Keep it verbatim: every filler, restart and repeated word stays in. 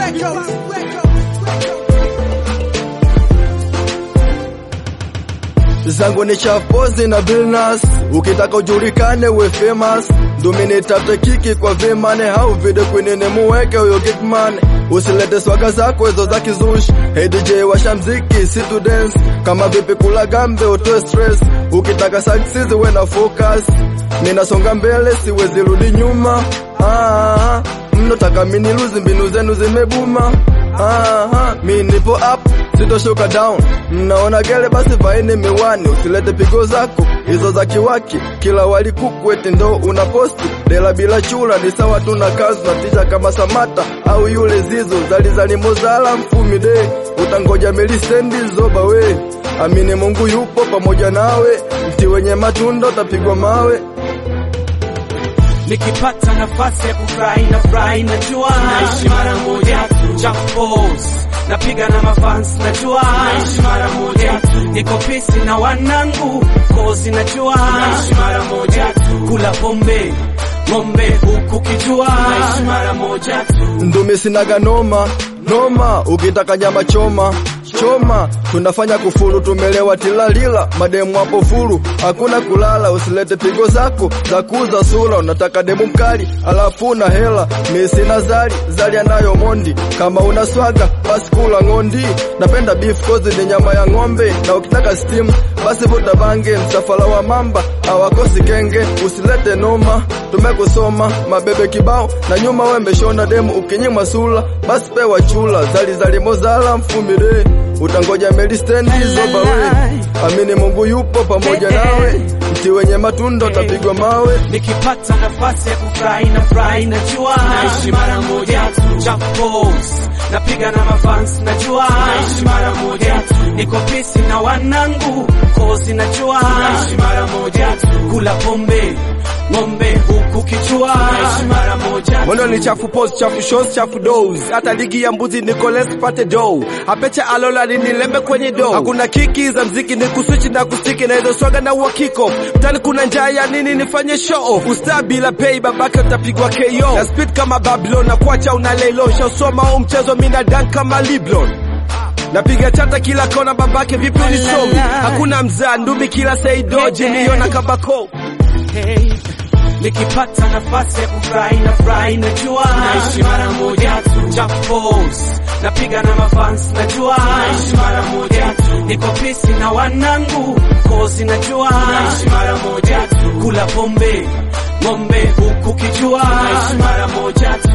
Zangu ni chapozi na Billnas, ukitaka ujulikane we famous. Dumini tate kiki kwa vimane, hau video kwenene muweke uyo gigman. Usilete swaga zako hizo za kizushi, hey D J washa mziki si to dance. Kama vipi kula gambe utoe stress, ukitaka success we na focus. Mina songa mbele siwezi rudi nyuma. Ah, mnotaka mini lose mbinu zenu zimebuma. Ah, mi nipo up, sitoshuka down. Mnaona gele basi vaini miwani. Usilete pigo zako hizo za kiwaki, kila wali kuku eti ndo unaposti. Dela bila chula ni sawa tuna kazi na tisha kama Samata au yule Zizo. Zali zali mozala mfumi de, utangoja melistendi zoba we. Amini Mungu yupo pamoja nawe, mti wenye matunda utapigwa mawe. Nikipata nafasi ya kufurahi na furahi najua naishi mara moja tu. Jack Pose napiga na mafans najua naishi mara moja tu. Niko pisi na wanangu kozi najua naishi mara moja tu. Kula pombe ngombe huku kijua naishi mara moja tu. Ndumi sinaga noma noma, ukitaka nyama choma choma. Tunafanya kufuru tumelewa tilalila, mademu hapo furu hakuna kulala. Usilete pigo zako za kuza sura, unataka demu mkali alafu na hela. Mimi sina zali, zali anayo mondi. Kama una swaga basi kula ngondi. Napenda beef cause ni nyama ya ngombe, na ukitaka steam basi vuta bange. Msafara wa mamba hawakosi kenge, usilete noma. Tumekusoma mabebe kibao na nyuma wembe shona. Demu ukinyima sula basi pewa chula. Zali zali mozala mfumile, utangoja melistendi zoba we. Amini Mungu yupo pamoja nawe, mti wenye matunda utapigwa mawe. Nikipata nafasi ya kufurahi na furahi najua naishi mara moja tu. Jack Pose napiga na mafans najua naishi mara moja tu. Niko pisi na wanangu kozi najua naishi mara moja tu. Kula pombe ngombe huku kichua naishi mara moja tu. Mwendo ni chafu pose, chafu shows, chafu doze. Hata ligi ya mbuzi Nicolas pate dough. Apeche alola nini lembe kwenye dough. Hakuna kiki za mziki ni kuswichi na kustiki, na hizo swaga na uhakiko. Mtani kuna njaa ya nini nifanye show off. Ustaa bila pay babake utapigwa K O. Na speed kama Babylon na kuacha una lay low. Shausoma huu mchezo mina dunk kama Leblon. Napiga chata kila kona babake vipi unisomi. Hakuna mzaa ndumi kila say doji niona kabako. Hey, nikipata nafasi ya kufurahi na furahi najua naishi mara moja tu. Jack Pose napiga na mafans najua naishi mara moja tu. Niko pisi na wanangu kozi najua naishi mara moja tu. Kula pombe ngombe huku kijua naishi mara moja tu.